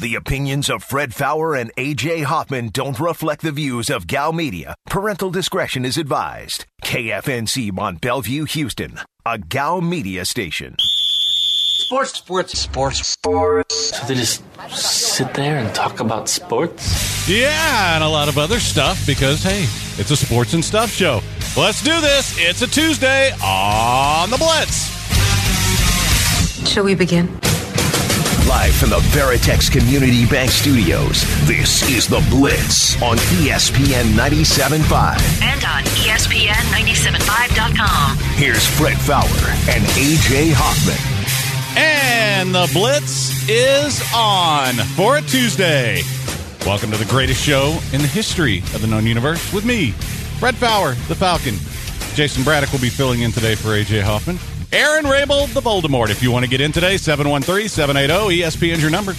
The opinions of Fred Faour and A.J. Hoffman don't reflect the views of Gal Media. Parental discretion is advised. KFNC Mont Bellevue, Houston, a Gal Media station. Sports. So they just sit there and talk about sports? Yeah, and a lot of other stuff because, hey, it's a sports and stuff show. Let's do this. It's a Tuesday on the Blitz. Shall we begin? Live from the Veritex Community Bank Studios, this is The Blitz on ESPN 97.5. And on ESPN975.com. Here's Fred Faour and A.J. Hoffman. And The Blitz is on for a Tuesday. Welcome to the greatest show in the history of the known universe with me, Fred Faour, the Falcon. Jason Braddock will be filling in today for A.J. Hoffman. Aaron Rabel, the Voldemort. If you want to get in today, 713-780-ESPN's your number.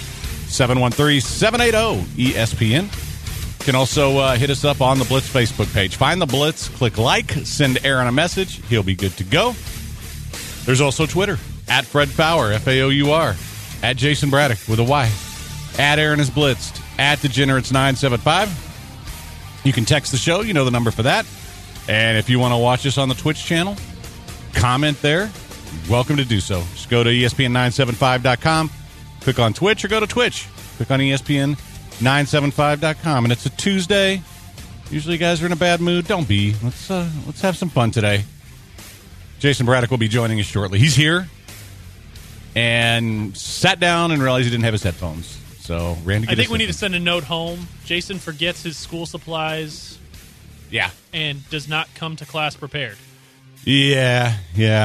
713-780-ESPN. You can also hit us up on the Blitz Facebook page. Find the Blitz, click like, send Aaron a message. He'll be good to go. There's also Twitter, at Fred Faour, F-A-O-U-R, at Jason Braddock with a Y, at Aaron is Blitzed, at Degenerates975. You can text the show. You know the number for that. And if you want to watch us on the Twitch channel, comment there. Welcome to do so. Just go to ESPN975.com, click on Twitch, or go to Twitch. Click on ESPN975.com. And it's a Tuesday. Usually you guys are in a bad mood. Don't be. Let's have some fun today. Jason Braddock will be joining us shortly. He's here and sat down and realized he didn't have his headphones. So ran to get I think we need to send a note home. Jason forgets his school supplies. Yeah. And does not come to class prepared. Yeah.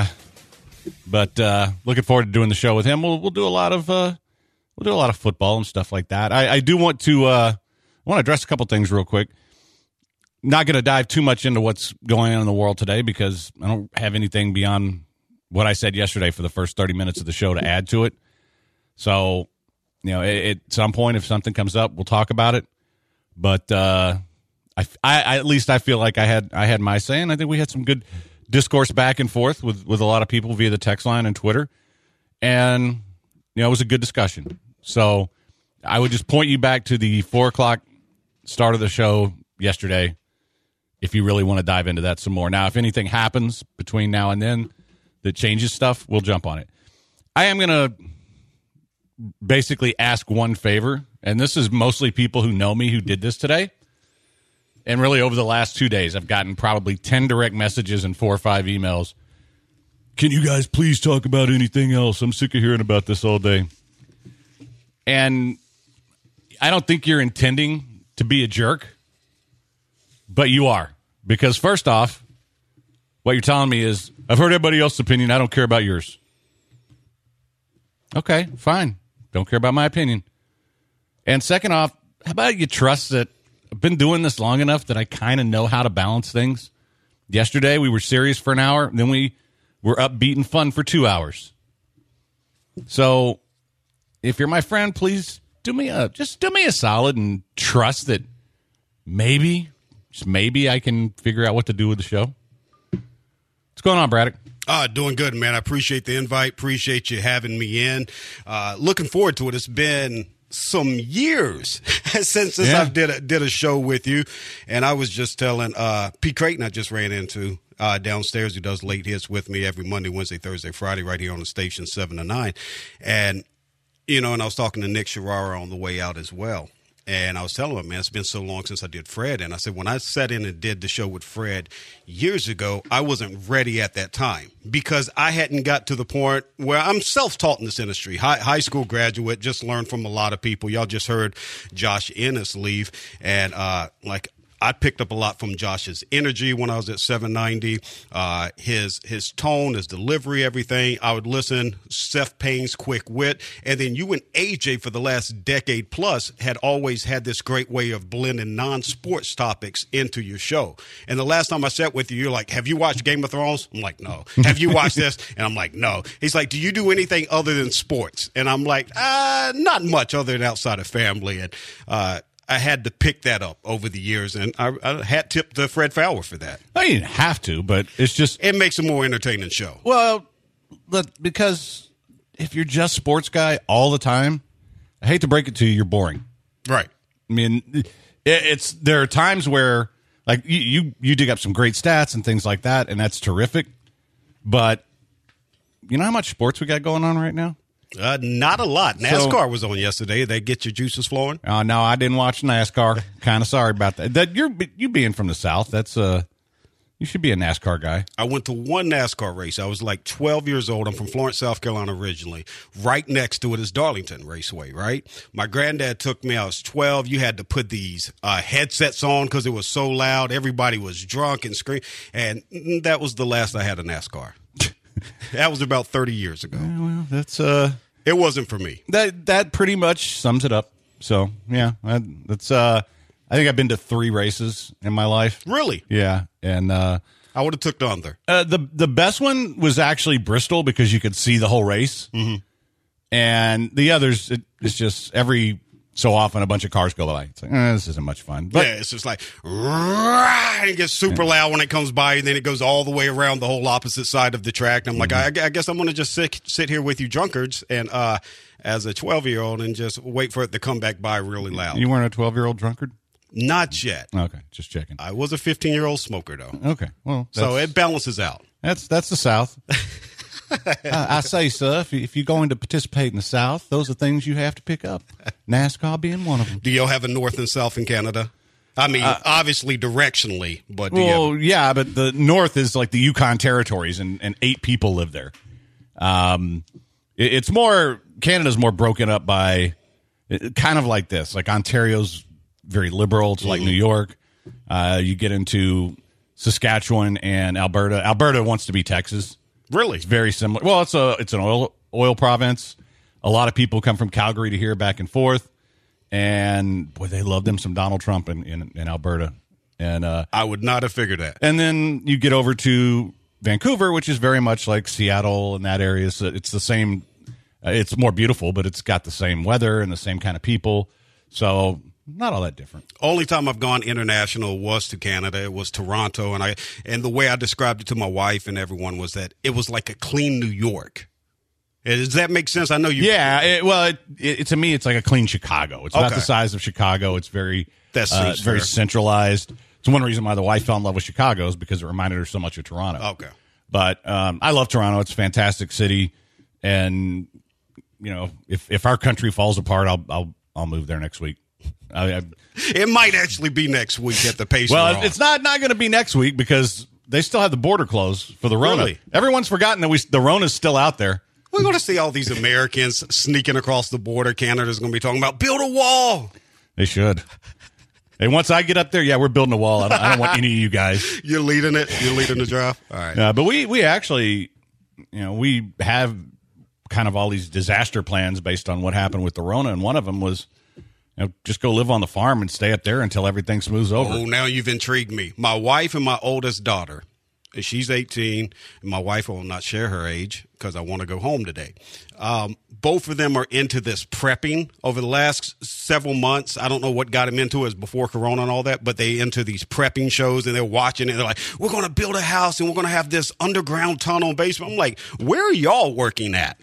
But looking forward to doing the show with him. We'll do a lot of football and stuff like that. I do want to address a couple things real quick. Not going to dive too much into what's going on in the world today because I don't have anything beyond what I said yesterday for the first 30 minutes of the show to add to it. So, at some point, if something comes up, we'll talk about it. But I at least I feel like I had my say, and I think we had some good discourse back and forth with a lot of people via the text line and Twitter. And, it was a good discussion. So I would just point you back to the 4 o'clock start of the show yesterday if you really want to dive into that some more. Now, if anything happens between now and then that changes stuff, we'll jump on it. I am going to basically ask one favor, and this is mostly people who know me who did this today. And really over the last 2 days, I've gotten probably 10 direct messages and 4 or 5 emails. Can you guys please talk about anything else? I'm sick of hearing about this all day. And I don't think you're intending to be a jerk, but you are. Because first off, what you're telling me is, I've heard everybody else's opinion. I don't care about yours. Okay, fine. Don't care about my opinion. And second off, how about you trust that I've been doing this long enough that I kind of know how to balance things? Yesterday, we were serious for an hour. Then we were upbeat and fun for 2 hours. So if you're my friend, please do me a solid and trust that maybe, just maybe, I can figure out what to do with the show. What's going on, Braddock? Doing good, man. I appreciate the invite. Appreciate you having me in. Looking forward to it. It's been some years since I've did a show with you, and I was just telling Pete Creighton I just ran into downstairs, who does late hits with me every Monday, Wednesday, Thursday, Friday, right here on the station 7 to 9, and and I was talking to Nick Sharara on the way out as well. And I was telling him, man, it's been so long since I did Fred. And I said, when I sat in and did the show with Fred years ago, I wasn't ready at that time because I hadn't got to the point where I'm self-taught in this industry. High school graduate, just learned from a lot of people. Y'all just heard Josh Ennis leave. And I picked up a lot from Josh's energy when I was at 790, his tone, his delivery, everything. I would listen, Seth Payne's quick wit. And then you and AJ for the last decade plus had always had this great way of blending non-sports topics into your show. And the last time I sat with you, you're like, have you watched Game of Thrones? I'm like, no. Have you watched this? And I'm like, no. He's like, do you do anything other than sports? And I'm like, not much other than outside of family. And I had to pick that up over the years, and I hat tip to Fred Faour for that. I didn't have to, but it's just... It makes a more entertaining show. Well, because if you're just sports guy all the time, I hate to break it to you, you're boring. Right. I mean, there are times where like you dig up some great stats and things like that, and that's terrific. But you know how much sports we got going on right now? Not a lot. NASCAR was on yesterday. They get your juices flowing. No, I didn't watch NASCAR. Kind of sorry about that. That you being from the South, that's you should be a NASCAR guy. I went to one NASCAR race. I was like 12 years old. I'm from Florence, South Carolina originally. Right next to it is Darlington Raceway, right? My granddad took me. I was 12. You had to put these headsets on because it was so loud. Everybody was drunk and screaming. And that was the last I had a NASCAR. That was about 30 years ago. Well, that's it wasn't for me. That pretty much sums it up. So yeah, that's I think I've been to 3 races in my life. Really? Yeah, and I would have took the under. The best one was actually Bristol because you could see the whole race, and the others it's just every so often a bunch of cars go by. It's like this isn't much fun. But, yeah, it's just like and it gets super loud when it comes by, and then it goes all the way around the whole opposite side of the track. And I'm like, I guess I'm going to just sit here with you drunkards and as a 12-year-old and just wait for it to come back by really loud. You weren't a 12-year-old drunkard? Not yet. Okay, just checking. I was a 15-year-old smoker, though. Okay, well, so it balances out. That's the South. I say, sir, if you're going to participate in the South, those are things you have to pick up. NASCAR being one of them. Do y'all have a North and South in Canada? I mean, obviously directionally, but yeah, but the North is like the Yukon territories, and 8 people live there. It's more Canada's more broken up by kind of like this. Like Ontario's very liberal. It's like New York. You get into Saskatchewan and Alberta. Alberta wants to be Texas. Really? It's very similar. Well, it's an oil province. A lot of people come from Calgary to here back and forth. And boy, they love them some Donald Trump in Alberta. And I would not have figured that. And then you get over to Vancouver, which is very much like Seattle and that area. So it's the same. It's more beautiful, but it's got the same weather and the same kind of people. So not all that different. Only time I've gone international was to Canada. It was Toronto, and the way I described it to my wife and everyone was that it was like a clean New York. Does that make sense? I know you. Yeah. To me, it's like a clean Chicago. It's about the size of Chicago. It's very very centralized. It's one reason why the wife fell in love with Chicago is because it reminded her so much of Toronto. Okay. But I love Toronto. It's a fantastic city, and you know, if our country falls apart, I'll move there next week. It might actually be next week at the pace. Well, it's not going to be next week because they still have the border closed for the Rona. Really? Everyone's forgotten that the Rona's still out there. We're going to see all these Americans sneaking across the border. Canada's going to be talking about build a wall. They should. And once I get up there, we're building a wall. I don't want any of you guys. You're leading it. You're leading the drive. All right. But we actually, we have kind of all these disaster plans based on what happened with the Rona, and one of them was, just go live on the farm and stay up there until everything smooths over. Oh, now you've intrigued me. My wife and my oldest daughter, she's 18, and my wife will not share her age because I want to go home today. Both of them are into this prepping over the last several months. I don't know what got them into it before Corona and all that, but they into these prepping shows, and they're watching it. They're like, we're going to build a house, and we're going to have this underground tunnel basement. I'm like, where are y'all working at?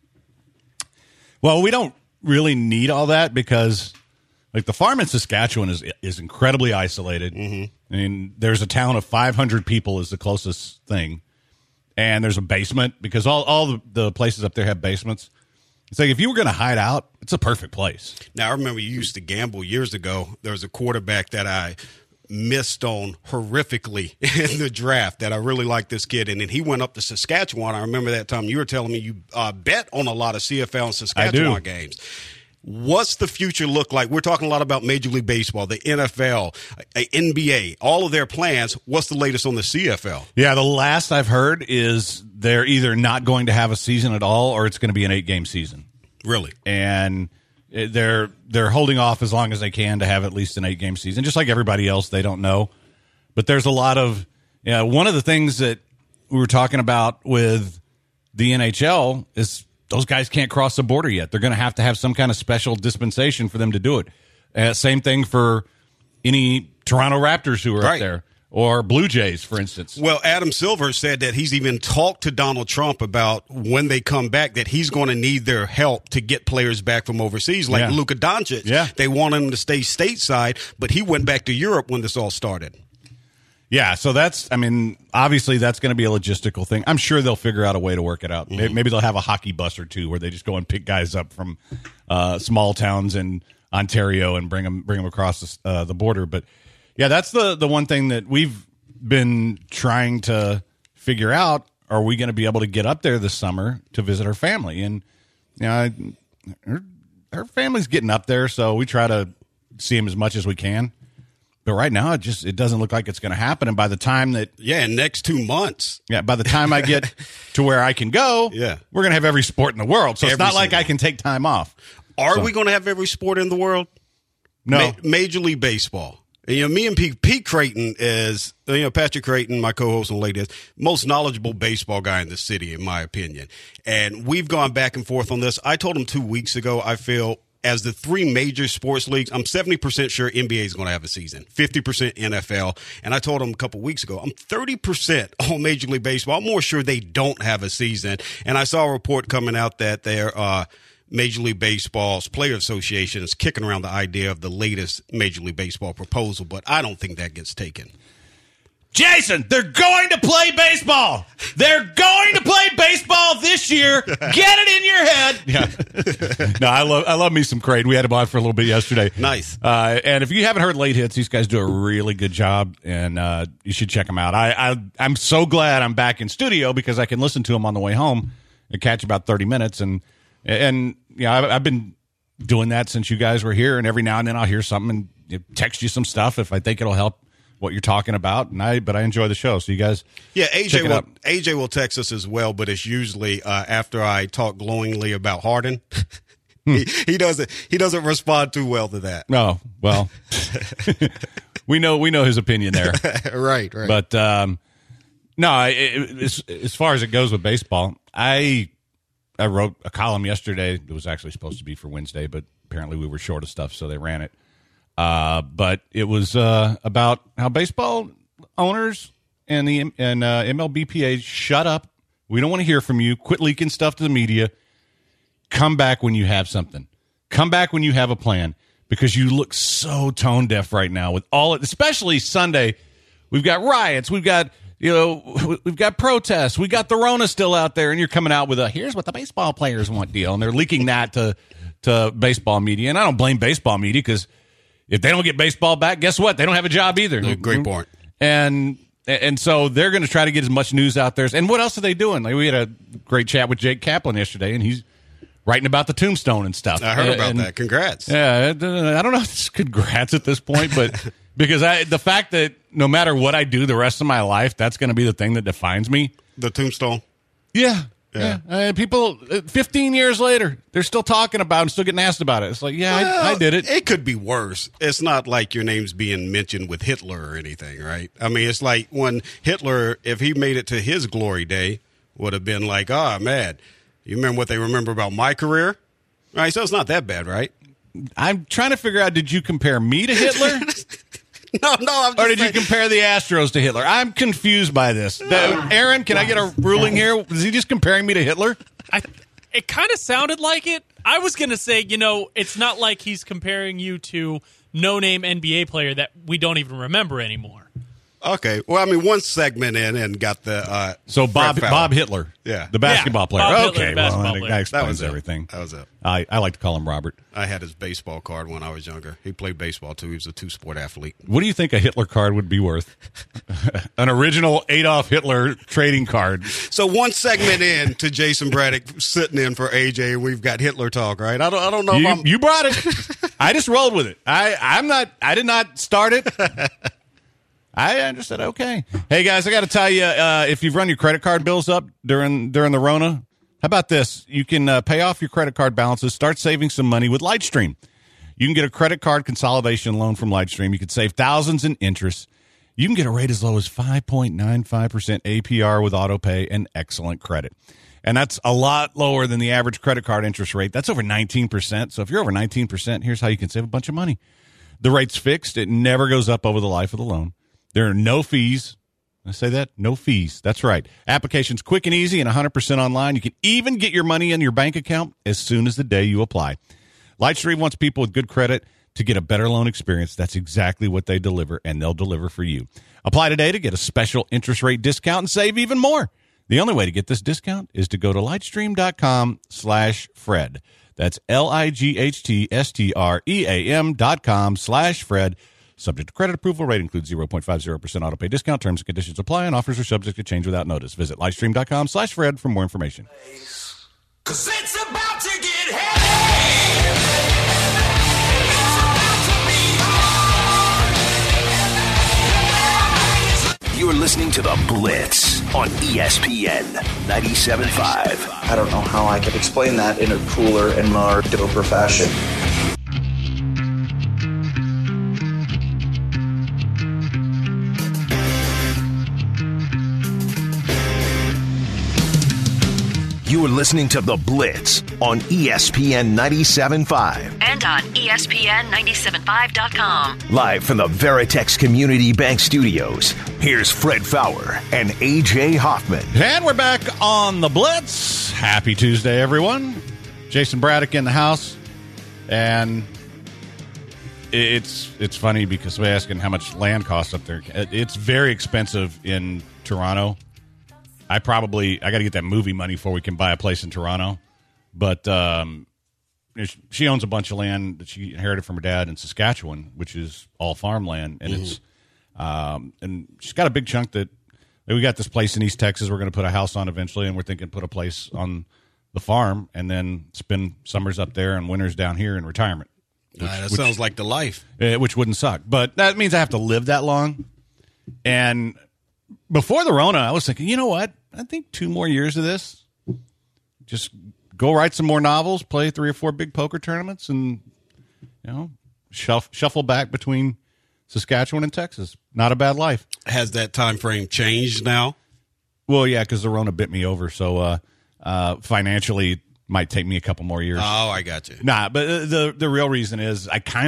Well, we don't really need all that because like the farm in Saskatchewan is incredibly isolated. I mean, there's a town of 500 people is the closest thing. And there's a basement because all the places up there have basements. It's like if you were going to hide out, it's a perfect place. Now, I remember you used to gamble years ago. There was a quarterback that I missed on horrifically in the draft that I really liked this kid. And then he went up to Saskatchewan. I remember that time you were telling me you bet on a lot of CFL and Saskatchewan games. What's the future look like? We're talking a lot about Major League Baseball, the NFL, NBA, all of their plans. What's the latest on the CFL? Yeah, the last I've heard is they're either not going to have a season at all or it's going to be an 8-game season. Really? And they're holding off as long as they can to have at least an 8-game season. Just like everybody else, they don't know. But there's a lot of one of the things that we were talking about with the NHL is those guys can't cross the border yet. They're going to have some kind of special dispensation for them to do it. Same thing for any Toronto Raptors who are up there or Blue Jays, for instance. Well, Adam Silver said that he's even talked to Donald Trump about when they come back that he's going to need their help to get players back from overseas, like Luka Doncic. Yeah. They want him to stay stateside, but he went back to Europe when this all started. Yeah, so obviously that's going to be a logistical thing. I'm sure they'll figure out a way to work it out. Mm-hmm. Maybe they'll have a hockey bus or two where they just go and pick guys up from small towns in Ontario and bring them across the border. But yeah, that's the one thing that we've been trying to figure out. Are we going to be able to get up there this summer to visit her family? And her family's getting up there, so we try to see them as much as we can. But right now, it doesn't look like it's going to happen. And by the time that in next 2 months, by the time I get to where I can go, we're going to have every sport in the world. So it's not like I can take time off. Are we going to have every sport in the world? No. Major League Baseball. And, me and Pete Creighton is, Patrick Creighton, my co-host on Late is most knowledgeable baseball guy in the city, in my opinion. And we've gone back and forth on this. I told him 2 weeks ago, I feel as the three major sports leagues, I'm 70% sure NBA is going to have a season, 50% NFL. And I told him a couple weeks ago, I'm 30% on Major League Baseball. I'm more sure they don't have a season. And I saw a report coming out that their Major League Baseball's Player Association is kicking around the idea of the latest Major League Baseball proposal, but I don't think that gets taken. Jason, they're going to play baseball. They're going to play baseball this year. Get it in your head. Yeah. No, I love me some Creighton. We had him on for a little bit yesterday. Nice. And if you haven't heard Late Hits, these guys do a really good job, and you should check them out. I'm so glad I'm back in studio because I can listen to them on the way home and catch about 30 minutes. And I've been doing that since you guys were here, and every now and then I'll hear something and text you some stuff if I think it'll help what you're talking about, but I enjoy the show. So you guys, AJ will text us as well, but it's usually after I talk glowingly about Harden. He doesn't respond too well to that. No, well, we know his opinion there, right. But as far as it goes with baseball, I wrote a column yesterday. It was actually supposed to be for Wednesday, but apparently we were short of stuff, so they ran it. But it was about how baseball owners and the MLBPA shut up. We don't want to hear from you. Quit leaking stuff to the media. Come back when you have something. Come back when you have a plan, because you look so tone deaf right now with especially Sunday. We've got riots. We've got protests. We got the Rona still out there, and you're coming out with here's what the baseball players want deal, and they're leaking that to baseball media. And I don't blame baseball media, because if they don't get baseball back, guess what? They don't have a job either. Great point. And so they're going to try to get as much news out there. And what else are they doing? Like, we had a great chat with Jake Kaplan yesterday, and he's writing about the tombstone and stuff. I heard about that. Congrats. Yeah, I don't know if it's congrats at this point, but because the fact that no matter what I do the rest of my life, that's going to be the thing that defines me. The tombstone. Yeah. People 15 years later, they're still talking about it and still getting asked about it. It's like, I did it. It could be worse. It's not like your name's being mentioned with Hitler or anything, right? I mean, it's like when Hitler, if he made it to his glory day, would have been like, man, you remember what they remember about my career? Right, so it's not that bad, right? I'm trying to figure out, did you compare me to Hitler? No. Or did you compare the Astros to Hitler? I'm confused by this. Aaron, can I get a ruling here? Is he just comparing me to Hitler? It kind of sounded like it. I was going to say, it's not like he's comparing you to no-name NBA player that we don't even remember anymore. Okay. Well, I mean, one segment in and got the so Bob Hitler, the basketball player. Bob okay, Hitler, basketball player. That explains that was everything. That was it. I like to call him Robert. I had his baseball card when I was younger. He played baseball too. He was a two-sport athlete. What do you think a Hitler card would be worth? An original Adolf Hitler trading card. So one segment in to Jason Braddock sitting in for AJ. We've got Hitler talk, right? I don't know. You brought it. I just rolled with it. I did not start it. I just said, okay. Hey, guys, I got to tell you, if you've run your credit card bills up during the Rona, how about this? You can pay off your credit card balances, start saving some money with Lightstream. You can get a credit card consolidation loan from Lightstream. You can save thousands in interest. You can get a rate as low as 5.95% APR with AutoPay and excellent credit. And that's a lot lower than the average credit card interest rate. That's over 19%. So if you're over 19%, here's how you can save a bunch of money. The rate's fixed. It never goes up over the life of the loan. There are no fees. I say that? No fees. That's right. Application's quick and easy and 100% online. You can even get your money in your bank account as soon as the day you apply. Lightstream wants people with good credit to get a better loan experience. That's exactly what they deliver, and they'll deliver for you. Apply today to get a special interest rate discount and save even more. The only way to get this discount is to go to lightstream.com/Fred. That's lightstream.com/Fred. Subject to credit approval. Rate includes 0.50% autopay discount. Terms and conditions apply, and offers are subject to change without notice. Visit lightstream.com/Fred for more information. 'Cause it's about to get heavy. It's about to be on. You're listening to The Blitz on ESPN 97.5. I don't know how I could explain that in a cooler and more doper fashion. You are listening to The Blitz on ESPN 97.5. And on ESPN975.com. Live from the Veritex Community Bank Studios, here's Fred Fowler and A.J. Hoffman. And we're back on The Blitz. Happy Tuesday, everyone. Jason Braddock in the house. And it's funny because we're asking how much land costs up there. It's very expensive in Toronto. I got to get that movie money before we can buy a place in Toronto. But she owns a bunch of land that she inherited from her dad in Saskatchewan, which is all farmland. And it's and she's got a big chunk that we got this place in East Texas we're going to put a house on eventually, and we're thinking put a place on the farm and then spend summers up there and winters down here in retirement. That sounds like the life. Which wouldn't suck. But that means I have to live that long. And before the Rona, I was thinking, you know what? I think 2 more years of this. Just go write some more novels, play 3 or 4 big poker tournaments, and shuffle back between Saskatchewan and Texas. Not a bad life. Has that time frame changed now? Well, yeah, because the Rona bit me over. So financially, it might take me a couple more years. Oh, I got you. Nah, but the real reason is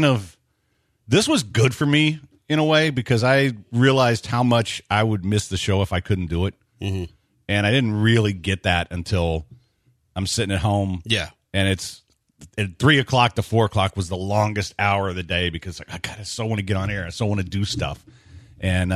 this was good for me in a way because I realized how much I would miss the show if I couldn't do it. Mm-hmm. And I didn't really get that until I'm sitting at home. Yeah. And it's at 3 o'clock to 4 o'clock was the longest hour of the day because I so want to get on air. I so want to do stuff. And,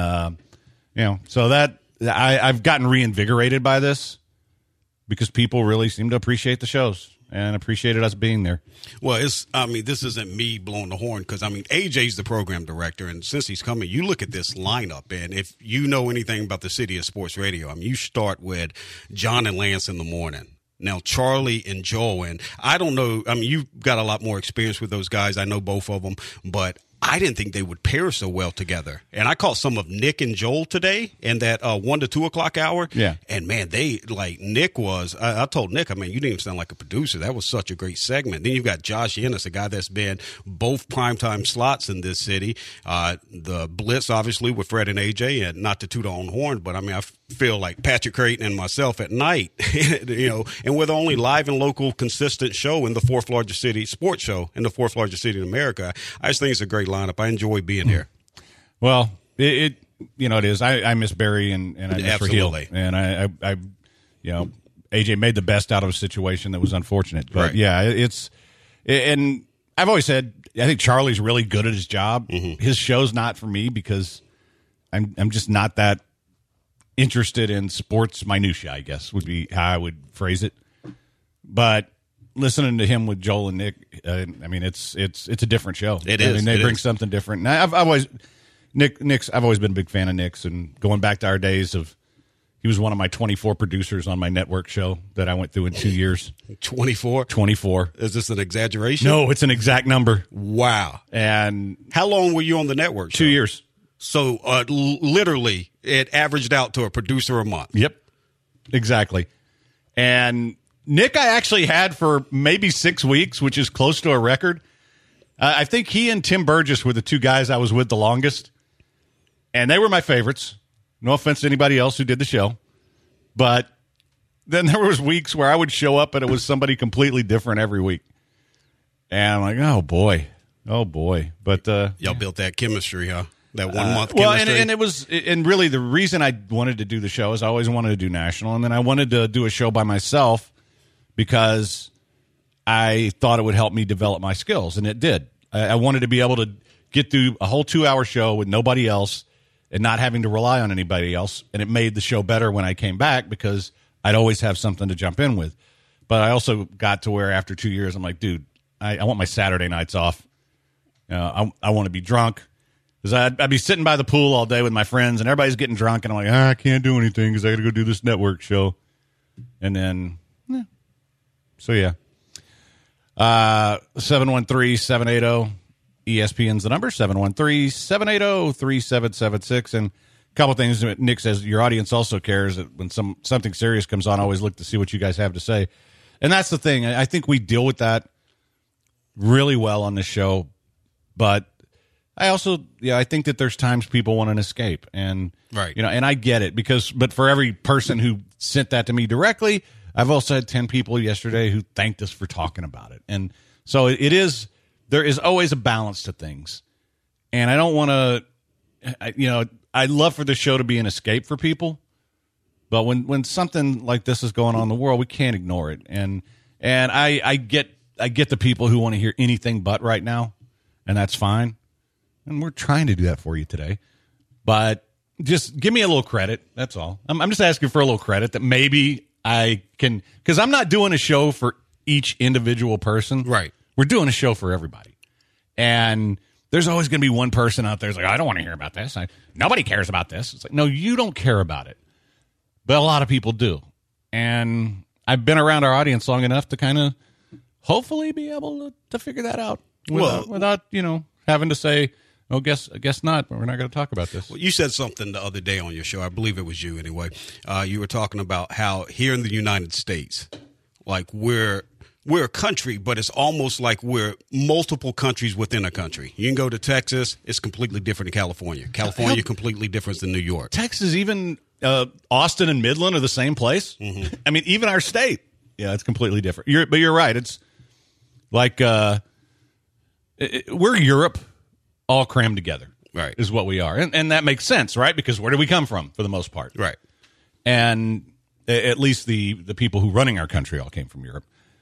so that I've gotten reinvigorated by this because people really seem to appreciate the shows and appreciated us being there. Well, this isn't me blowing the horn because, AJ's the program director, and since he's coming, you look at this lineup, and if you know anything about the city of sports radio, you start with John and Lance in the morning. Now, Charlie and Joel, and I don't know, you've got a lot more experience with those guys. I know both of them, but I didn't think they would pair so well together. And I caught some of Nick and Joel today in that 1 to 2 o'clock hour. Yeah. And, man, Nick was – I told Nick, you didn't even sound like a producer. That was such a great segment. Then you've got Josh Ennis, a guy that's been both primetime slots in this city. The Blitz, obviously, with Fred and AJ, and not to toot our own horn, but, I feel like Patrick Creighton and myself at night, and we're the only live and local consistent show in the 4th largest city, sports show in the 4th largest city in America. I just think it's a great lineup. I enjoy being here. Well, it is. I miss Barry and I miss Absolutely. Raheel. And I AJ made the best out of a situation that was unfortunate. But right. yeah, and I've always said I think Charlie's really good at his job. Mm-hmm. His show's not for me because I'm just not that interested in sports minutia, I guess would be how I would phrase it. But listening to him with Joel and Nick, it's a different show. It is. They bring something different. And I've always been a big fan of Nick's, and going back to our days of, he was one of my 24 producers on my network show that I went through in 2 years. 24? 24. Is this an exaggeration? No, it's an exact number. Wow. And how long were you on the network show? 2 years. So literally, it averaged out to a producer a month. Yep, exactly. And Nick I actually had for maybe 6 weeks, which is close to a record. I think he and Tim Burgess were the 2 guys I was with the longest. And they were my favorites. No offense to anybody else who did the show. But then there was weeks where I would show up and it was somebody completely different every week. And I'm like, oh, boy. But y'all built that chemistry, huh? That 1 month well, chemistry. and it was, and really the reason I wanted to do the show is I always wanted to do national, and then I wanted to do a show by myself because I thought it would help me develop my skills, and it did. I wanted to be able to get through a whole 2-hour show with nobody else and not having to rely on anybody else, and it made the show better when I came back because I'd always have something to jump in with. But I also got to where after 2 years, I'm like, dude, I want my Saturday nights off. I want to be drunk. Because I'd be sitting by the pool all day with my friends, and everybody's getting drunk, and I'm like, I can't do anything because I got to go do this network show. And then, so yeah. 713-780 ESPN's the number, 713-780-3776. And a couple things that Nick says, your audience also cares that when something serious comes on, I always look to see what you guys have to say. And that's the thing. I think we deal with that really well on this show, but I also, I think that there's times people want an escape, and right, and I get it but for every person who sent that to me directly, I've also had 10 people yesterday who thanked us for talking about it, and so there is always a balance to things, and I don't want to, I'd love for the show to be an escape for people, but when something like this is going on in the world, we can't ignore it, and I get the people who want to hear anything but right now, and that's fine. And we're trying to do that for you today. But just give me a little credit. That's all. I'm just asking for a little credit that maybe I can, because I'm not doing a show for each individual person. Right. We're doing a show for everybody. And there's always going to be one person out there who's like, I don't want to hear about this. Nobody cares about this. It's like, no, you don't care about it. But a lot of people do. And I've been around our audience long enough to kind of hopefully be able to figure that out without having to say, I guess not. But we're not going to talk about this. Well, you said something the other day on your show. I believe it was you anyway. You were talking about how here in the United States, like we're a country, but it's almost like we're multiple countries within a country. You can go to Texas, it's completely different than California. California completely different than New York. Texas, even Austin and Midland are the same place. Mm-hmm. I mean, even our state, it's completely different. But you're right. It's like we're Europe. All crammed together, right? Is what we are, and that makes sense, right? Because where do we come from, for the most part, right? And at least the people who running our country all came from Europe.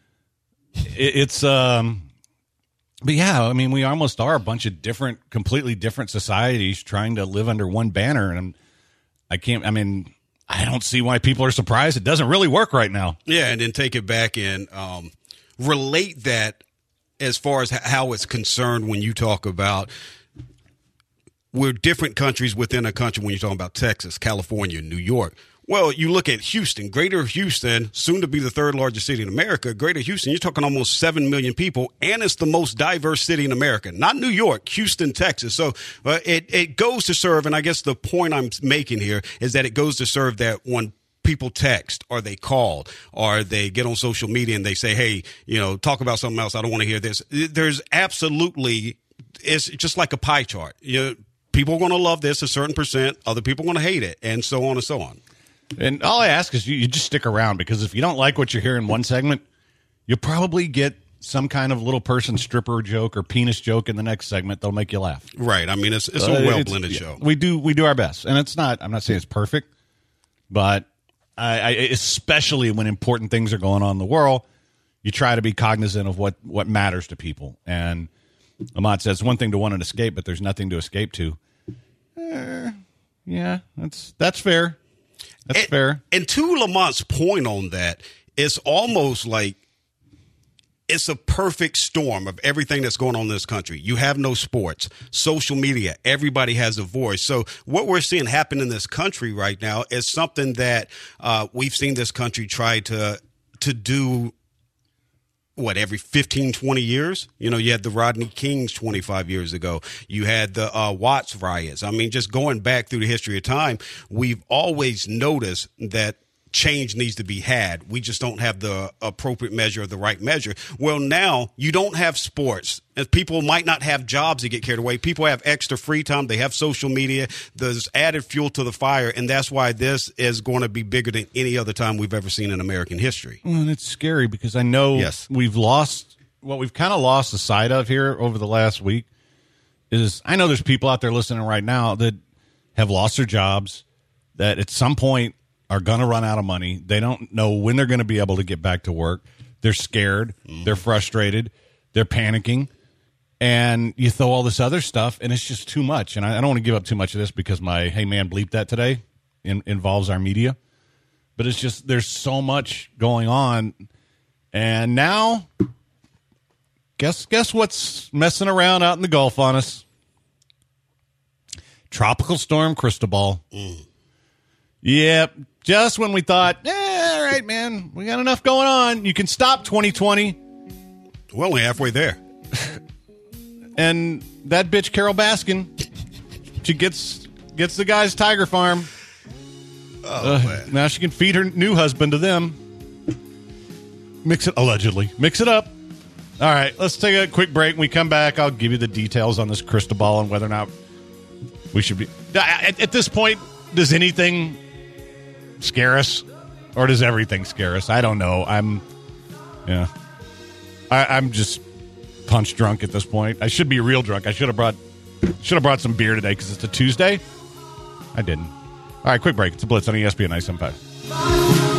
But yeah, I mean, we almost are a bunch of completely different societies trying to live under one banner, and I don't see why people are surprised. It doesn't really work right now. Yeah, and then take it back and relate that as far as how it's concerned when you talk about we're different countries within a country when you're talking about Texas, California, New York. Well, you look at Houston, Greater Houston, soon to be the third largest city in America. Greater Houston, you're talking almost 7 million people, and it's the most diverse city in America. Not New York, Houston, Texas. So it goes to serve, and I guess the point I'm making here is that it goes to serve that when people text or they call or they get on social media and they say, hey, talk about something else. I don't want to hear this. There's absolutely, it's just like a pie chart. People are going to love this a certain percent. Other people are going to hate it, and so on and so on. And all I ask is you just stick around, because if you don't like what you hear in one segment, you'll probably get some kind of little person stripper joke or penis joke in the next segment that'll make you laugh. Right. I mean, it's a well-blended show. We do our best. And I'm not saying it's perfect, but I especially when important things are going on in the world, you try to be cognizant of what matters to people. And Lamont says, one thing to want an escape, but there's nothing to escape to. Yeah, that's fair. That's fair. And to Lamont's point on that, it's almost like it's a perfect storm of everything that's going on in this country. You have no sports, social media, everybody has a voice. So what we're seeing happen in this country right now is something that we've seen this country try to do every 15, 20 years? You had the Rodney Kings 25 years ago. You had the Watts riots. I mean, just going back through the history of time, we've always noticed that change needs to be had. We just don't have the appropriate measure or the right measure. Well, now you don't have sports. And people might not have jobs to get carried away. People have extra free time. They have social media. There's added fuel to the fire. And that's why this is going to be bigger than any other time we've ever seen in American history. Well, and it's scary because I know we've kind of lost the sight of here over the last week is I know there's people out there listening right now that have lost their jobs, that at some point are going to run out of money. They don't know when they're going to be able to get back to work. They're scared. They're frustrated. They're panicking. And you throw all this other stuff, and it's just too much. And I don't want to give up too much of this because my hey man bleep that today involves our media. But it's just there's so much going on. And now, guess what's messing around out in the Gulf on us? Tropical Storm Cristobal. Yep. Just when we thought, all right, man, we got enough going on. You can stop 2020. We're only halfway there. And that bitch, Carol Baskin, she gets the guy's tiger farm. Oh, man. Now she can feed her new husband to them. Allegedly. Mix it up. All right, let's take a quick break. When we come back, I'll give you the details on this Cristobal and whether or not we should be. At this point, does anything scare us? Or does everything scare us? I don't know. I'm just punch drunk at this point. I should be real drunk. I should have brought some beer today because it's a Tuesday. I didn't. All right, quick break. It's a Blitz on ESPN 97.5.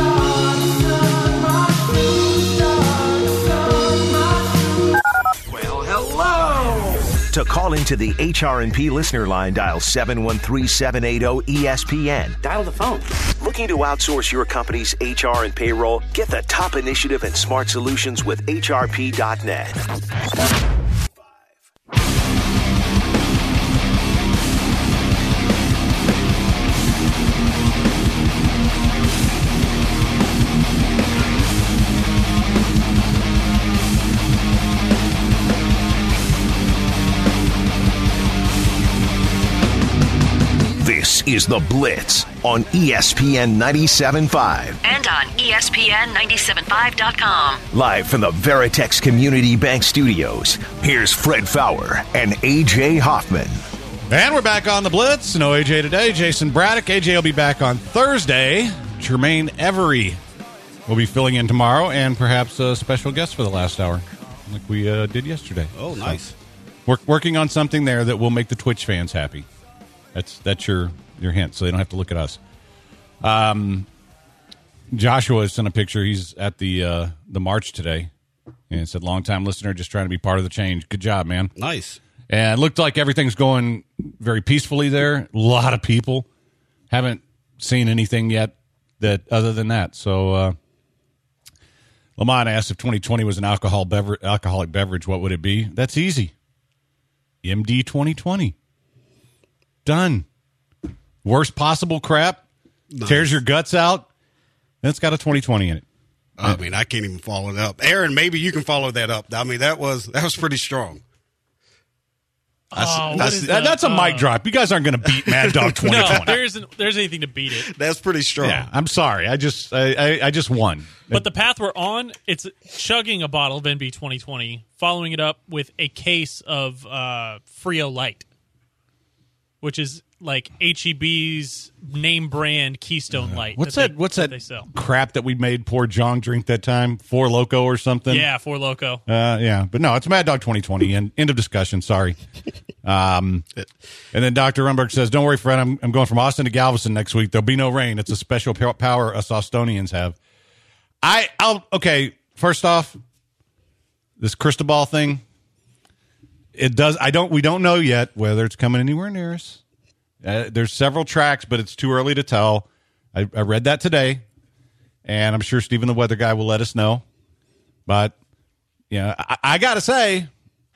To call into the HRP listener line, dial 713-780-ESPN. Dial the phone. Looking to outsource your company's HR and payroll? Get the top initiative and smart solutions with HRP.net. This is The Blitz on ESPN 97.5. And on ESPN975.com. Live from the Veritex Community Bank Studios, here's Fred Fowler and A.J. Hoffman. And we're back on The Blitz. No AJ today. Jason Braddock. AJ will be back on Thursday. Jermaine Every will be filling in tomorrow, and perhaps a special guest for the last hour, like we did yesterday. Oh, nice. So, we're working on something there that will make the Twitch fans happy. That's your hint, so they don't have to look at us. Joshua sent a picture. He's at the march today, and it said, "Long-time listener, just trying to be part of the change." Good job, man. Nice. And it looked like everything's going very peacefully there. A lot of people. Haven't seen anything yet that other than that. So Lamont asked if 2020 was an alcoholic beverage, what would it be? That's easy. MD 2020. Done. Worst possible crap. Nice. Tears your guts out. And it's got a 2020 in it. I mean, I can't even follow it up. Aaron, maybe you can follow that up. I mean, that was pretty strong. That's a mic drop. You guys aren't going to beat Mad Dog 2020. No, there's anything to beat it. That's pretty strong. Yeah, I'm sorry. I just won. But the path we're on, it's chugging a bottle of NB 2020, following it up with a case of Frio Light, which is like HEB's name brand Keystone Light. What's that they sell? Crap that we made poor John drink that time? Four Loko or something? Yeah, Four Loko. Yeah, but no, it's Mad Dog 2020. And end of discussion. Sorry. And then Dr. Rumberg says, "Don't worry, Fred. I'm going from Austin to Galveston next week. There'll be no rain. It's a special power us Austonians have." Okay. First off, this Cristobal thing. We don't know yet whether it's coming anywhere near us. There's several tracks, but it's too early to tell. I read that today, and I'm sure Stephen the weather guy will let us know. But, I got to say,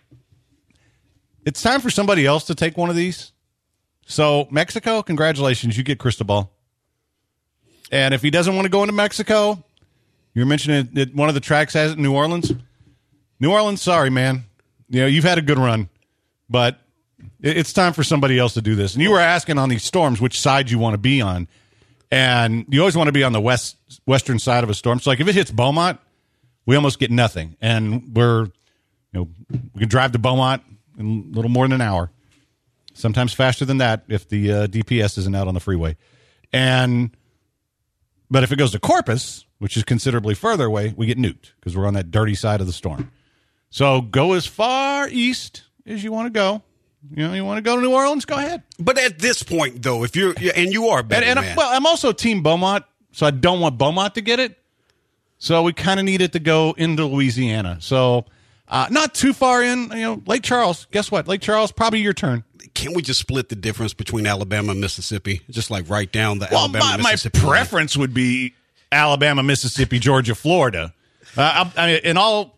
it's time for somebody else to take one of these. So, Mexico, congratulations. You get Cristobal. And if he doesn't want to go into Mexico, you were mentioning that one of the tracks has it in New Orleans. New Orleans, sorry, man. You've had a good run, but it's time for somebody else to do this. And you were asking on these storms which side you want to be on, and you always want to be on the western side of a storm. So, like, if it hits Beaumont, we almost get nothing, and we can drive to Beaumont in a little more than an hour, sometimes faster than that if the DPS isn't out on the freeway. But if it goes to Corpus, which is considerably further away, we get nuked because we're on that dirty side of the storm. So go as far east as you want to go. You want to go to New Orleans? Go ahead. But at this point, though, if you are a betting man. Well, I'm also Team Beaumont, so I don't want Beaumont to get it. So we kind of need it to go into Louisiana. So not too far in, Lake Charles. Guess what? Lake Charles, probably your turn. Can't we just split the difference between Alabama and Mississippi? Just like right down the Alabama, my Mississippi line? preference would be Alabama, Mississippi, Georgia, Florida. In all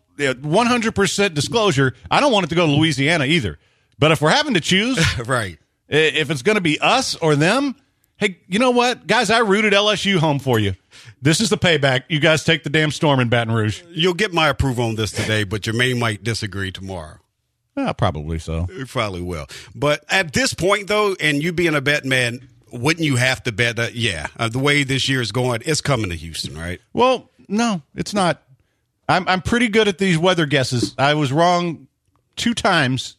100% disclosure, I don't want it to go to Louisiana either. But if we're having to choose, right, if it's going to be us or them, hey, you know what? Guys, I rooted LSU home for you. This is the payback. You guys take the damn Storm in Baton Rouge. You'll get my approval on this today, but Jermaine might disagree tomorrow. Probably so. You probably will. But at this point, though, and you being a bet man, wouldn't you have to bet that, the way this year is going, it's coming to Houston, right? Well, no, it's not. I'm pretty good at these weather guesses. I was wrong 2 times.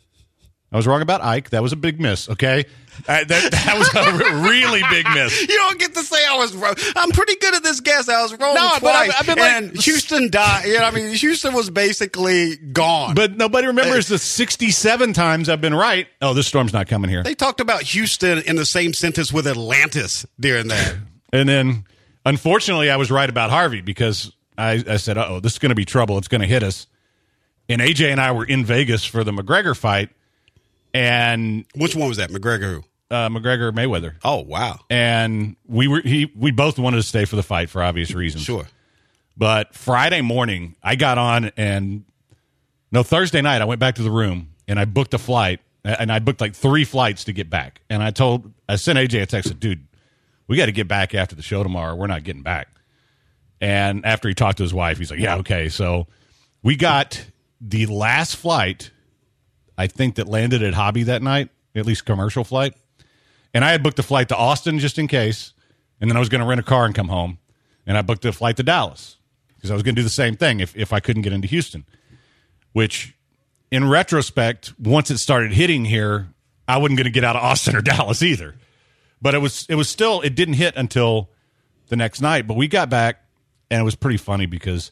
I was wrong about Ike. That was a big miss, okay? That was a really big miss. You don't get to say I was wrong. I'm pretty good at this guess. I was wrong twice. But I've been and Houston died. Houston was basically gone. But nobody remembers the 67 times I've been right. Oh, this storm's not coming here. They talked about Houston in the same sentence with Atlantis during that. And then, unfortunately, I was right about Harvey because I said, this is going to be trouble. It's going to hit us. And AJ and I were in Vegas for the McGregor fight. And which one was that? McGregor who? McGregor Mayweather. Oh, wow. And we both wanted to stay for the fight for obvious reasons. Sure. But Friday morning, I got on Thursday night, I went back to the room and I booked a flight. And I booked like 3 flights to get back. And I sent AJ a text, said, dude, we got to get back after the show tomorrow. We're not getting back. And after he talked to his wife, he's like, yeah, okay. So we got the last flight, I think, that landed at Hobby that night, at least commercial flight. And I had booked a flight to Austin just in case. And then I was going to rent a car and come home. And I booked a flight to Dallas because I was going to do the same thing if I couldn't get into Houston, which in retrospect, once it started hitting here, I wasn't going to get out of Austin or Dallas either. But it was still, it didn't hit until the next night. But we got back, and it was pretty funny because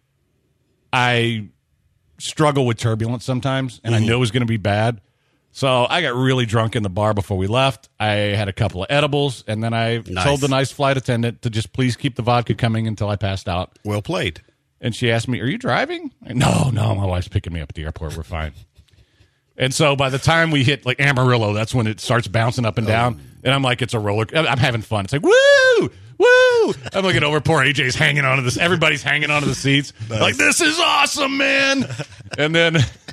I struggle with turbulence sometimes, and I know it was going to be bad. So I got really drunk in the bar before we left. I had a couple of edibles, and then I told the nice flight attendant to just please keep the vodka coming until I passed out. Well played. And she asked me, are you driving? No, my wife's picking me up at the airport. We're fine. And so by the time we hit like Amarillo, that's when it starts bouncing up and down. And I'm like, it's a roller. I'm having fun. It's like, woo, woo. I'm looking over. Poor AJ's hanging onto this. Everybody's hanging onto the seats. Nice. Like, this is awesome, man. And then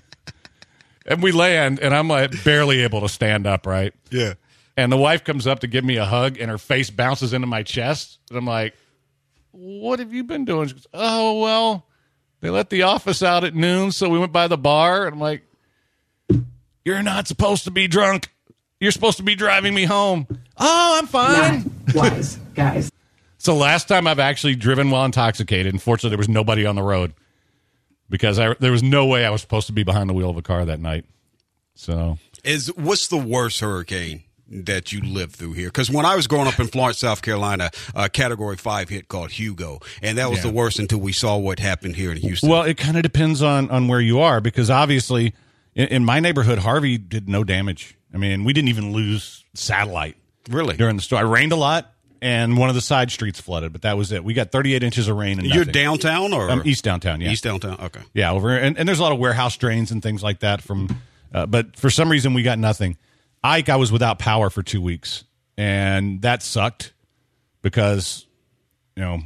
and we land, and I'm like barely able to stand up, right? Yeah. And the wife comes up to give me a hug, and her face bounces into my chest. And I'm like, what have you been doing? She goes, oh, well, they let the office out at noon, so we went by the bar. And I'm like, you're not supposed to be drunk. You're supposed to be driving me home. Oh, I'm fine. Wise, guys. So last time I've actually driven while intoxicated. Unfortunately, there was nobody on the road because there was no way I was supposed to be behind the wheel of a car that night. So, what's the worst hurricane that you lived through here? Because when I was growing up in Florence, South Carolina, a Category 5 hit called Hugo, and that was the worst until we saw what happened here in Houston. Well, it kind of depends on where you are because obviously in my neighborhood, Harvey did no damage. I mean, we didn't even lose satellite. Really? During the storm. It rained a lot, and one of the side streets flooded, but that was it. We got 38 inches of rain and nothing. You're downtown? Or East downtown, yeah. East downtown, okay. Yeah, over and there's a lot of warehouse drains and things like that but for some reason we got nothing. Ike, I was without power for 2 weeks, and that sucked because, I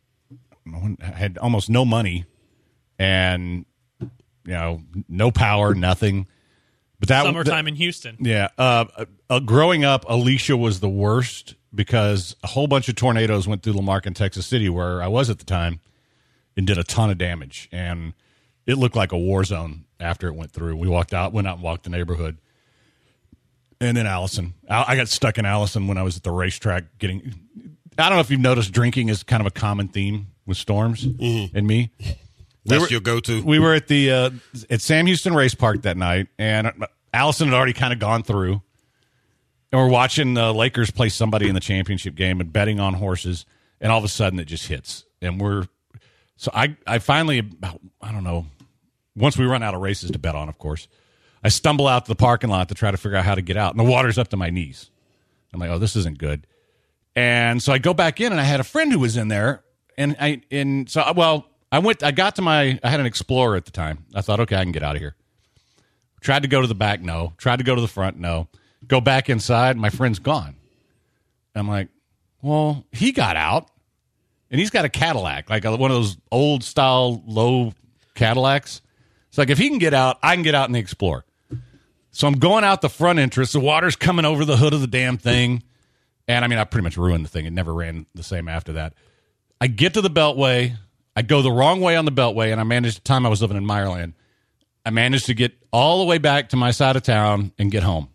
had almost no money and, no power, nothing. But that summertime in Houston. Yeah. Growing up, Alicia was the worst because a whole bunch of tornadoes went through Lamarck and Texas City, where I was at the time, and did a ton of damage. And it looked like a war zone after it went through. We went out and walked the neighborhood. And then Allison. I got stuck in Allison when I was at the racetrack I don't know if you've noticed, drinking is kind of a common theme with Storms and me. That's your go-to. We were at at Sam Houston Race Park that night, and Allison had already kind of gone through. And we're watching the Lakers play somebody in the championship game and betting on horses, and all of a sudden it just hits. And I finally, I don't know, once we run out of races to bet on, of course, I stumble out to the parking lot to try to figure out how to get out, and the water's up to my knees. I'm like, oh, this isn't good. And so I go back in, and I had a friend who was in there, I had an Explorer at the time. I thought, okay, I can get out of here. Tried to go to the back, no. Tried to go to the front, no. Go back inside, my friend's gone. I'm like, well, he got out, and he's got a Cadillac, like one of those old-style, low Cadillacs. It's like, if he can get out, I can get out in the Explorer. So I'm going out the front entrance. The water's coming over the hood of the damn thing. And, I mean, I pretty much ruined the thing. It never ran the same after that. I get to the Beltway. I go the wrong way on the Beltway, and at the time I was living in Meyerland, I managed to get all the way back to my side of town and get home.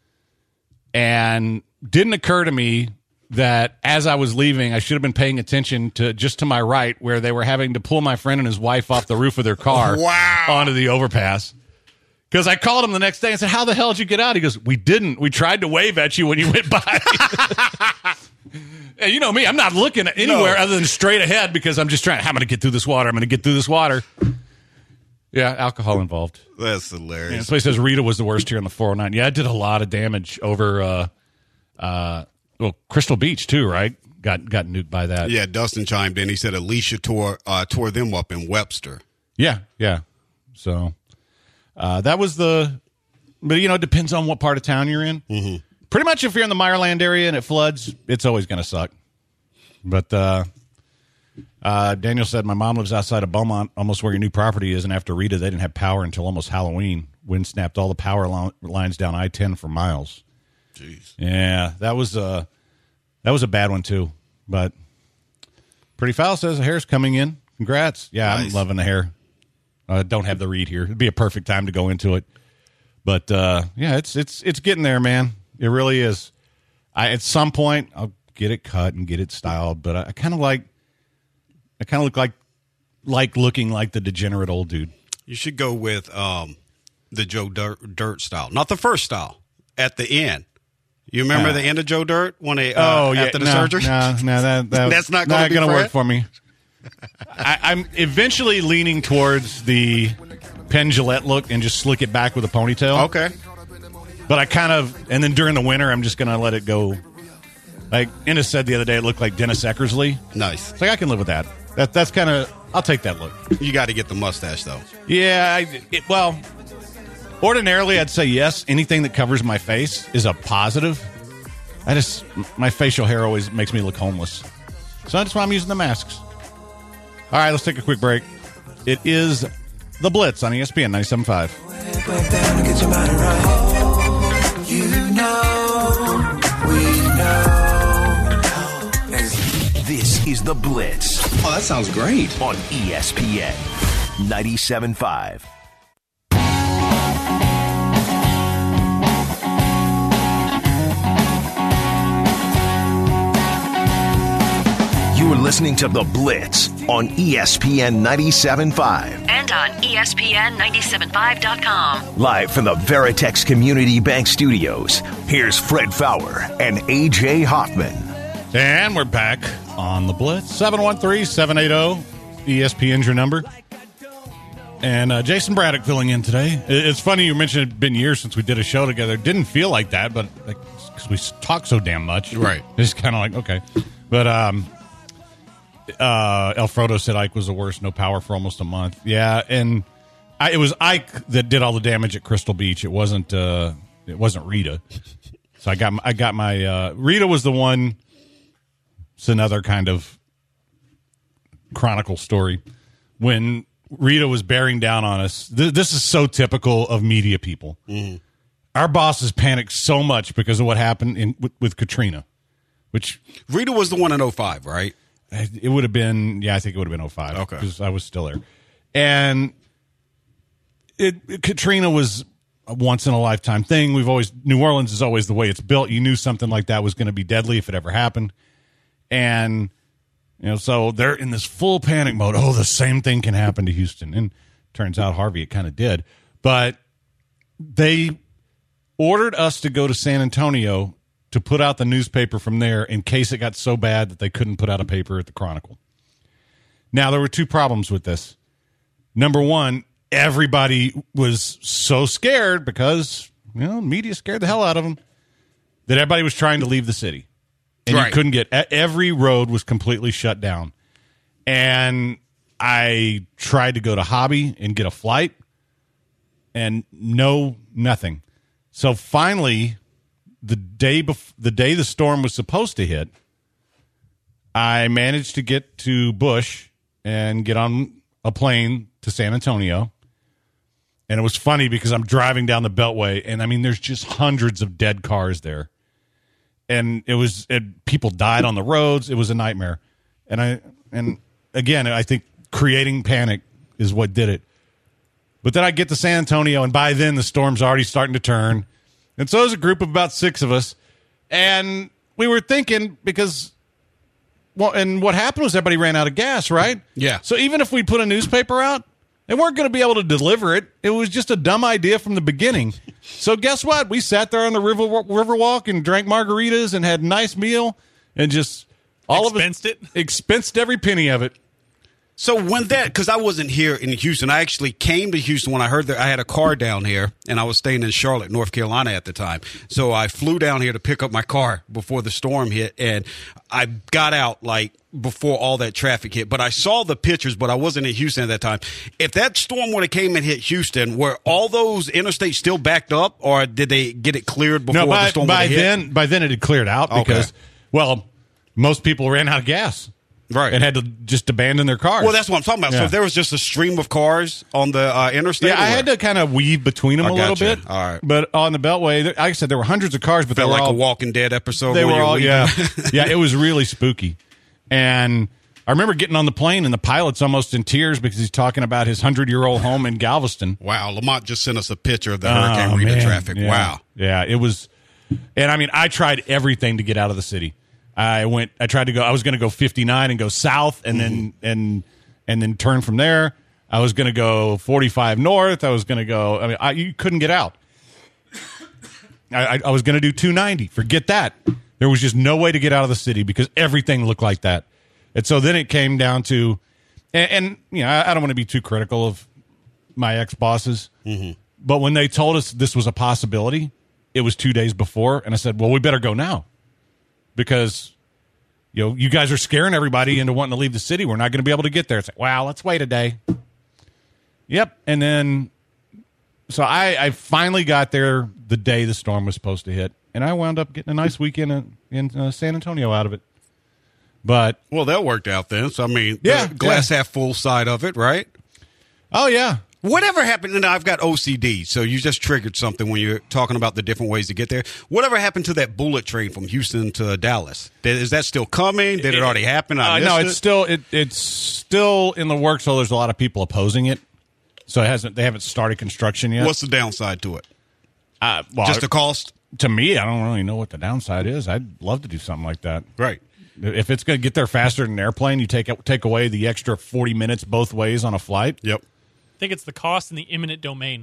And didn't occur to me that as I was leaving, I should have been paying attention to just to my right, where they were having to pull my friend and his wife off the roof of their car onto the overpass. Because I called him the next day and said, how the hell did you get out? He goes, we didn't. We tried to wave at you when you went by. And you know me, I'm not looking anywhere other than straight ahead because I'm just trying, I'm going to get through this water. I'm going to get through this water. Yeah, alcohol involved. That's hilarious. Yeah, somebody says Rita was the worst here on the 409. Yeah, I did a lot of damage over Crystal Beach too, right? Got nuked by that. Yeah, Dustin chimed in. He said Alicia tore them up in Webster. Yeah. So that was but it depends on what part of town you're in. Mm-hmm. Pretty much if you're in the Meyerland area and it floods, it's always going to suck. But Daniel said, my mom lives outside of Beaumont, almost where your new property is, and after Rita, they didn't have power until almost Halloween. Wind snapped all the power lines down I-10 for miles. Jeez. Yeah, that was a bad one, too. But Pretty Foul says the hair's coming in. Congrats. Yeah, nice. I'm loving the hair. Don't have the read here. It'd be a perfect time to go into it. But, yeah, it's getting there, man. It really is. At some point, I'll get it cut and get it styled, but I kind of look like looking like the degenerate old dude. You should go with the Joe Dirt style, not the first style. At the end, you remember the end of Joe Dirt when after the surgery? No, that's not going to work for me. I'm eventually leaning towards the Penn Jillette look and just slick it back with a ponytail. Okay. But and then during the winter, I'm just going to let it go. Like Ennis said the other day, it looked like Dennis Eckersley. Nice. It's like, I can live with that. That's kind of, I'll take that look. You got to get the mustache, though. Yeah, ordinarily I'd say yes. Anything that covers my face is a positive. My facial hair always makes me look homeless. So that's why I'm using the masks. All right, let's take a quick break. It is The Blitz on ESPN 97.5. You know, we know. This is The Blitz. Oh, that sounds great. On ESPN 97.5. You're listening to The Blitz on ESPN 97.5. And on ESPN975.com. Live from the Veritex Community Bank Studios, here's Fred Fowler and A.J. Hoffman. And we're back on The Blitz. 713-780. ESPN's your number. And Jason Braddock filling in today. It's funny you mentioned it's been years since we did a show together. It didn't feel like that, but because we talk so damn much. Right. It's kind of like, okay. But Alfredo said Ike was the worst, no power for almost a month. Yeah, and it was Ike that did all the damage at Crystal Beach. It wasn't Rita. So I got my Rita was the one. It's another kind of chronicle story. When Rita was bearing down on us, this is so typical of media people. Mm-hmm. Our bosses panicked so much because of what happened with Katrina. Which Rita was the one in 05, right? It would have been, I think it would have been 05. Okay. Because I was still there. And Katrina was a once-in-a-lifetime thing. New Orleans is always the way it's built. You knew something like that was going to be deadly if it ever happened. And, so they're in this full panic mode. Oh, the same thing can happen to Houston. And turns out, Harvey, it kind of did. But they ordered us to go to San Antonio to put out the newspaper from there in case it got so bad that they couldn't put out a paper at the Chronicle. Now, there were two problems with this. Number one, everybody was so scared because, media scared the hell out of them that everybody was trying to leave the city. And you couldn't every road was completely shut down. And I tried to go to Hobby and get a flight, and nothing. So finally, the day the storm was supposed to hit, I managed to get to Bush and get on a plane to San Antonio. And it was funny because I'm driving down the Beltway, and I mean, there's just hundreds of dead cars there. And people died on the roads. It was a nightmare. And again, I think creating panic is what did it. But then I get to San Antonio, and by then the storm's already starting to turn. And so there's a group of about 6 of us. And we were thinking because, and what happened was everybody ran out of gas, right? Yeah. So even if we put a newspaper out, they weren't going to be able to deliver it. It was just a dumb idea from the beginning. So guess what? We sat there on the Riverwalk and drank margaritas and had a nice meal and just expensed every penny of it. So because I wasn't here in Houston, I actually came to Houston when I heard that I had a car down here, and I was staying in Charlotte, North Carolina at the time. So I flew down here to pick up my car before the storm hit, and I got out before all that traffic hit. But I saw the pictures, but I wasn't in Houston at that time. If that storm would have came and hit Houston, were all those interstates still backed up, or did they get it cleared before the storm would have hit? By then it had cleared out because, most people ran out of gas. Right. And had to just abandon their cars. Well, that's what I'm talking about. Yeah. So if there was just a stream of cars on the interstate? Yeah, I had to kind of weave between them a little bit. All right. But on the Beltway, like I said, there were hundreds of cars, but they were like all a Walking Dead episode. They were all, yeah. Yeah, it was really spooky. And I remember getting on the plane, and the pilot's almost in tears because he's talking about his 100-year-old home in Galveston. Wow. Lamont just sent us a picture of the Hurricane Rita traffic. Yeah. Wow. Yeah, it was. And I mean, I tried everything to get out of the city. I was going to go 59 and go south and then and then turn from there. I was going to go 45 north. I was going to go, you couldn't get out. I was going to do 290. Forget that. There was just no way to get out of the city because everything looked like that. And so then it came down to, and I don't want to be too critical of my ex-bosses, but when they told us this was a possibility, it was 2 days before. And I said, well, we better go now. Because, you guys are scaring everybody into wanting to leave the city. We're not going to be able to get there. It's like, wow, let's wait a day. Yep. And then, so I finally got there the day the storm was supposed to hit. And I wound up getting a nice weekend in San Antonio out of it. But. Well, that worked out then. So, the glass half full side of it, right? Oh, yeah. Whatever happened, and I've got OCD, so you just triggered something when you're talking about the different ways to get there. Whatever happened to that bullet train from Houston to Dallas? Is that still coming? Did it already happen? No, it's still in the works. So there's a lot of people opposing it. So they haven't started construction yet. What's the downside to it? Just the cost? To me, I don't really know what the downside is. I'd love to do something like that. Right. If it's going to get there faster than an airplane, you take away the extra 40 minutes both ways on a flight. Yep. I think it's the cost and the imminent domain.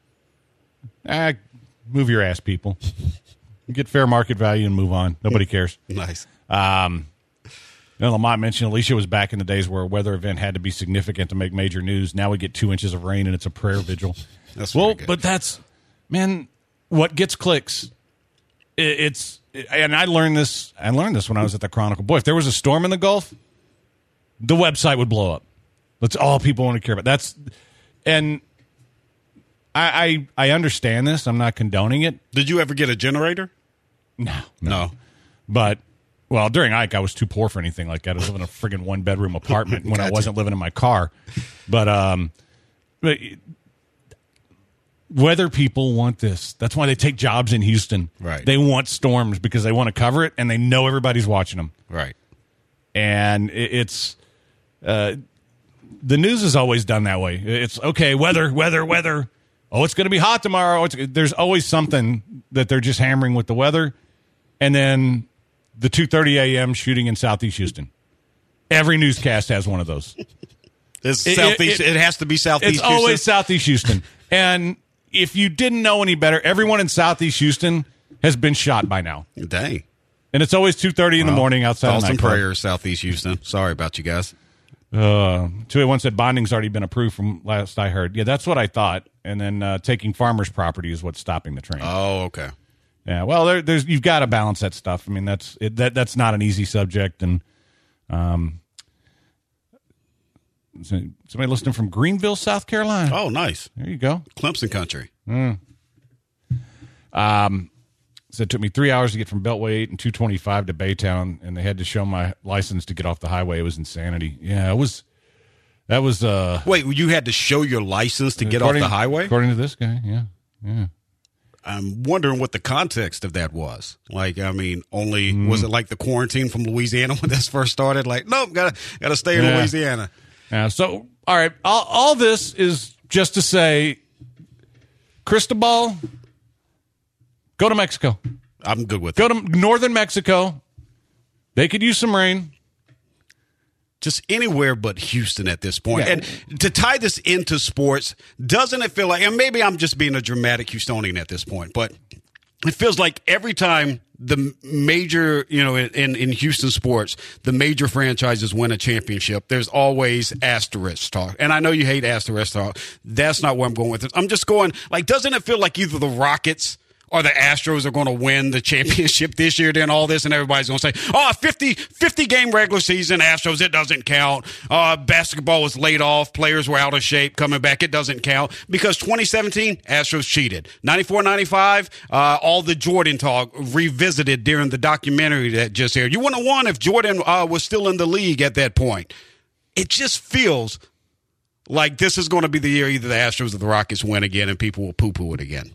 Move your ass, people. Get fair market value and move on. Nobody cares. Nice. Lamont mentioned Alicia was back in the days where a weather event had to be significant to make major news. Now we get 2 inches of rain and it's a prayer vigil. That's good. But that's, what gets clicks. And I learned this when I was at the Chronicle. Boy, if there was a storm in the Gulf, the website would blow up. That's all people want to care about. And I understand this. I'm not condoning it. Did you ever get a generator? No. But, during Ike, I was too poor for anything like that. I was living in a friggin' one-bedroom apartment when I wasn't living in my car. But weather people want this. That's why they take jobs in Houston. Right. They want storms because they want to cover it, and they know everybody's watching them. Right. And it's... the news is always done that way. It's, okay, weather. Oh, it's going to be hot tomorrow. There's always something that they're just hammering with the weather. And then the 2:30 a.m. shooting in Southeast Houston. Every newscast has one of those. It has to be Southeast Houston? It's always Southeast Houston. And if you didn't know any better, everyone in Southeast Houston has been shot by now. Dang. And it's always 2:30 in the morning outside of Thoughts and nightclub. prayers, Southeast Houston. Sorry about you guys. 281 said bonding's already been approved from last I heard. Yeah, that's what I thought. And then taking farmers' property is what's stopping the train. Oh, okay. Yeah, well, there's you've got to balance that stuff. I mean, that's not an easy subject. And somebody listening from Greenville, South Carolina. Oh, nice. There you go. Clemson country. So it took me 3 hours to get from Beltway 8 and 225 to Baytown, and they had to show my license to get off the highway. It was insanity. Yeah, that was. Wait, you had to show your license to get off the highway? According to this guy, yeah. I'm wondering what the context of that was. Like, I mean, was it like the quarantine from Louisiana when this first started? Like, nope, gotta stay in Louisiana. Yeah. So, all right, all this is just to say, Cristobal, go to Mexico. I'm good with Go it. to northern Mexico. They could use some rain. Just anywhere but Houston at this point. Yeah. And to tie this into sports, doesn't it feel like, and maybe I'm just being a dramatic Houstonian at this point, but it feels like every time the major, in Houston sports, the major franchises win a championship, there's always asterisk talk. And I know you hate asterisk talk. That's not where I'm going with it. I'm just going, like, doesn't it feel like either the Rockets or the Astros are going to win the championship this year, then all this, and everybody's going to say, 50-game regular season, Astros, it doesn't count. Basketball was laid off. Players were out of shape coming back. It doesn't count. Because 2017, Astros cheated. 94-95, all the Jordan talk revisited during the documentary that just aired. You wouldn't have won if Jordan was still in the league at that point. It just feels like this is going to be the year either the Astros or the Rockets win again, and people will poo-poo it again.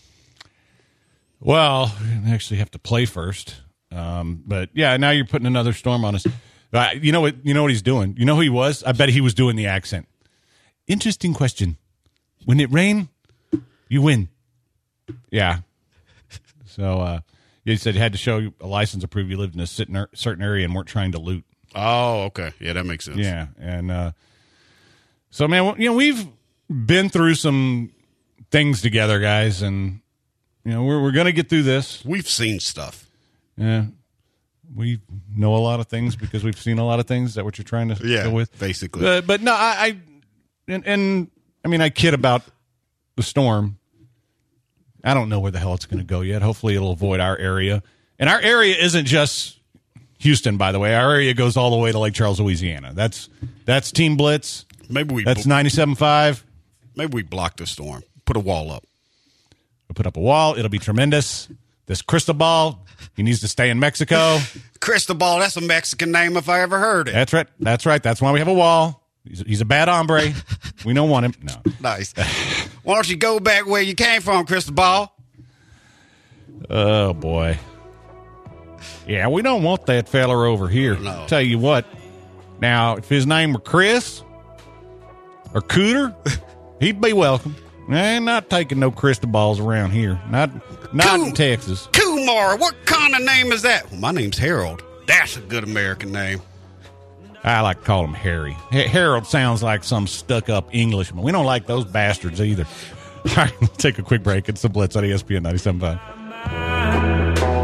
Well, we actually have to play first. But yeah, now you're putting another storm on us. You know what he's doing? You know who he was? I bet he was doing the accent. Interesting question. When it rain, you win. Yeah. So he said you had to show a license to prove you lived in a certain area and weren't trying to loot. Oh, okay. Yeah, that makes sense. Yeah. And so, man, we've been through some things together, guys, and we're going to get through this. We've seen stuff. Yeah. We know a lot of things because we've seen a lot of things. Is that what you're trying to go with? Basically. But no, I mean, I kid about the storm. I don't know where the hell it's going to go yet. Hopefully it'll avoid our area. And our area isn't just Houston, by the way. Our area goes all the way to Lake Charles, Louisiana. That's Team Blitz. That's 97.5. Maybe we block the storm. Put a wall up. We'll put up a wall. It'll be tremendous. This Cristobal, he needs to stay in Mexico. Cristobal, that's a Mexican name if I ever heard it. That's right. That's why we have a wall. He's a bad hombre. We don't want him. No. Nice. Why don't you go back where you came from, Cristobal? Oh, boy. Yeah, we don't want that feller over here. No. Tell you what. Now, if his name were Chris or Cooter, he'd be welcome. I'm not taking no Cristobals around here. Not in Texas. Kumar, what kind of name is that? Well, my name's Harold. That's a good American name. I like to call him Harry. Harold sounds like some stuck-up Englishman. We don't like those bastards either. All right, we'll take a quick break. It's the Blitz on ESPN 97.5.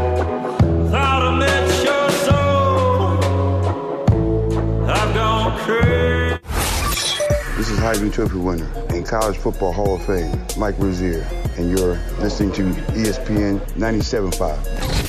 This is Heisman Trophy winner and College Football Hall of Fame, Mike Rozier, and you're listening to ESPN 97.5.